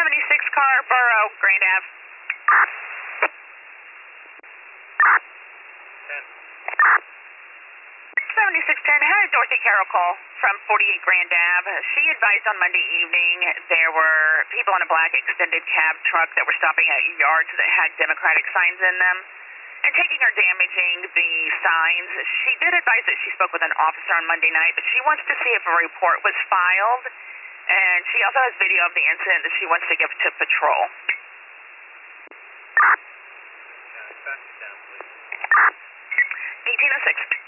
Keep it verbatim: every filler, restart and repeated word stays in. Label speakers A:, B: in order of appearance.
A: seventy-six Carborough, Grand Ave. seventy-six ten, had Dorothy Carroll call from forty-eight Grand Ave. She advised on Monday evening there were people in a black extended cab truck that were stopping at yards that had Democratic signs in them and taking or damaging the signs. She did advise that she spoke with an officer on Monday night, but she wants to see if a report was filed, and she also has video of the incident that she wants to give to patrol. eighteen oh six.